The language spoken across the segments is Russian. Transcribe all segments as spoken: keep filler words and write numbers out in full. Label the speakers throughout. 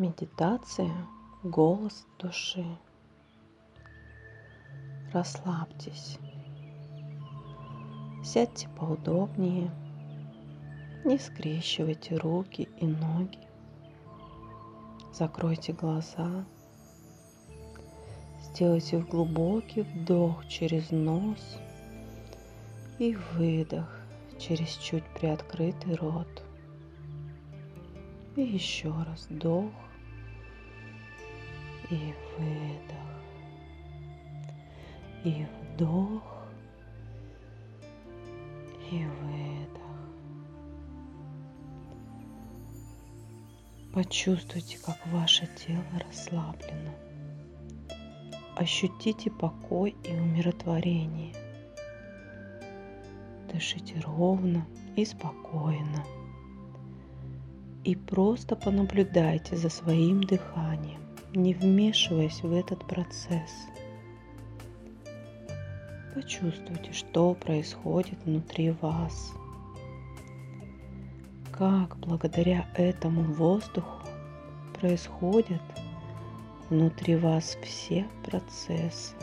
Speaker 1: Медитация «Голос души». Расслабьтесь, сядьте поудобнее, не скрещивайте руки и ноги, закройте глаза, сделайте глубокий вдох через нос и выдох через чуть приоткрытый рот. И еще раз вдох и выдох, и вдох, и выдох. Почувствуйте, как ваше тело расслаблено. Ощутите покой и умиротворение. Дышите ровно и спокойно. И просто понаблюдайте за своим дыханием, не вмешиваясь в этот процесс. Почувствуйте, что происходит внутри вас. Как благодаря этому воздуху происходят внутри вас все процессы.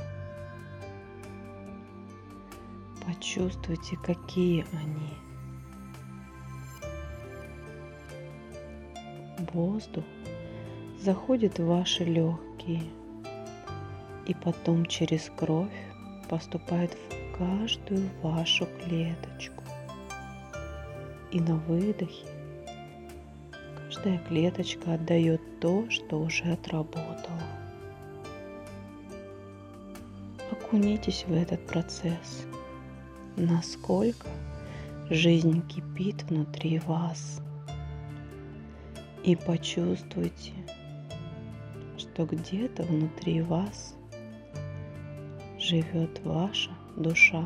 Speaker 1: Почувствуйте, какие они. Воздух заходит в ваши легкие и потом через кровь поступает в каждую вашу клеточку. И на выдохе каждая клеточка отдает то, что уже отработала. Окунитесь в этот процесс, насколько жизнь кипит внутри вас. И почувствуйте, что где-то внутри вас живет ваша душа.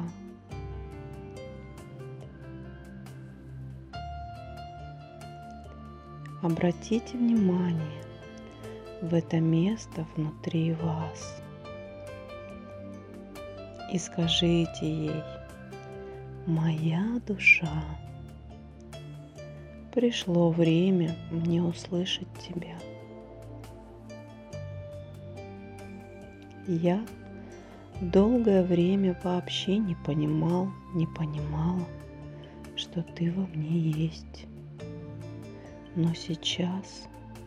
Speaker 1: Обратите внимание в это место внутри вас и скажите ей: «Моя душа, пришло время мне услышать тебя. Я долгое время вообще не понимал, не понимала, что ты во мне есть. Но сейчас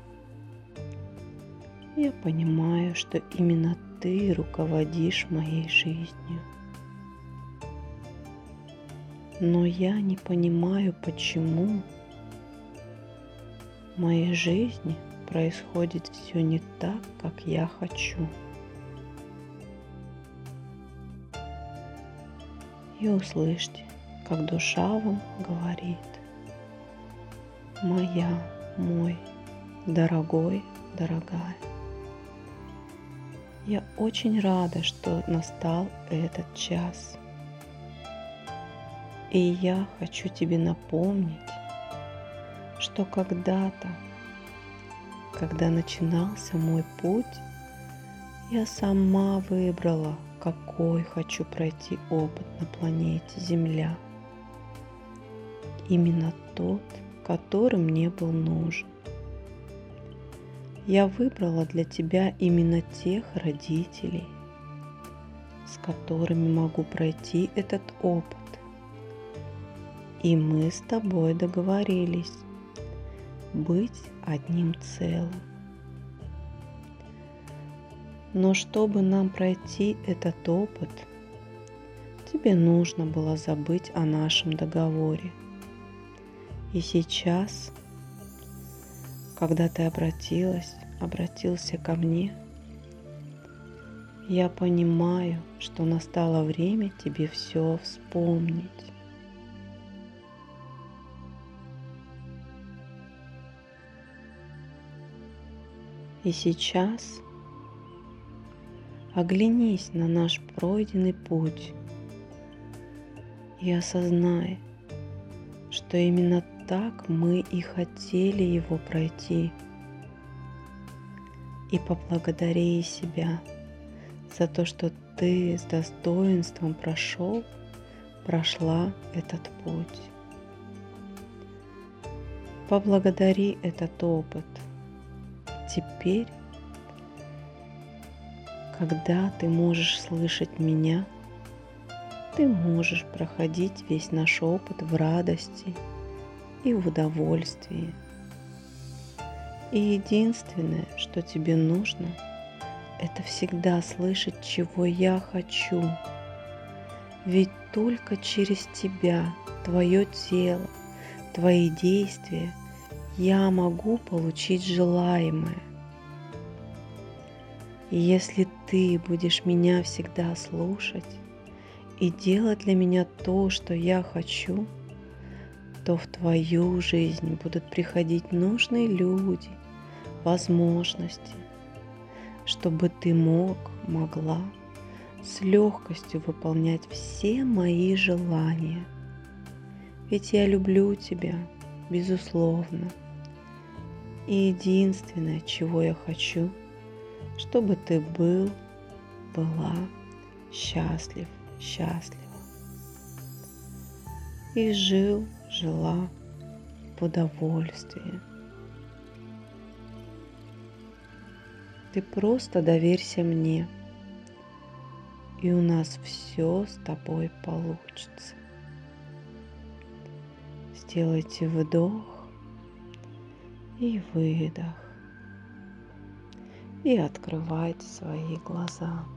Speaker 1: я понимаю, что именно ты руководишь моей жизнью. Но я не понимаю, почему в моей жизни происходит все не так, как я хочу». И услышьте, как душа вам говорит: «Моя, мой, дорогой, дорогая, я очень рада, что настал этот час. И я хочу тебе напомнить, что когда-то, когда начинался мой путь, я сама выбрала, какой хочу пройти опыт на планете Земля. Именно тот, который мне был нужен. Я выбрала для тебя именно тех родителей, с которыми могу пройти этот опыт. И мы с тобой договорились быть одним целым. Но чтобы нам пройти этот опыт, тебе нужно было забыть о нашем договоре. И сейчас, когда ты обратилась, обратился ко мне, я понимаю, что настало время тебе все вспомнить. И сейчас оглянись на наш пройденный путь и осознай, что именно так мы и хотели его пройти. И поблагодари себя за то, что ты с достоинством прошел, прошла этот путь. Поблагодари этот опыт. теперь, когда ты можешь слышать меня, ты можешь проходить весь наш опыт в радости и в удовольствии. И единственное, что тебе нужно, это всегда слышать, чего я хочу. Ведь только через тебя, твое тело, твои действия я могу получить желаемое. И если ты будешь меня всегда слушать и делать для меня то, что я хочу, то в твою жизнь будут приходить нужные люди, возможности, чтобы ты мог, могла с легкостью выполнять все мои желания. Ведь я люблю тебя, безусловно. И единственное, чего я хочу, чтобы ты был, была счастлив, счастлива. И жил, жила в удовольствии. Ты просто доверься мне, и у нас все с тобой получится. Сделайте вдох и выдох. И открывайте свои глаза.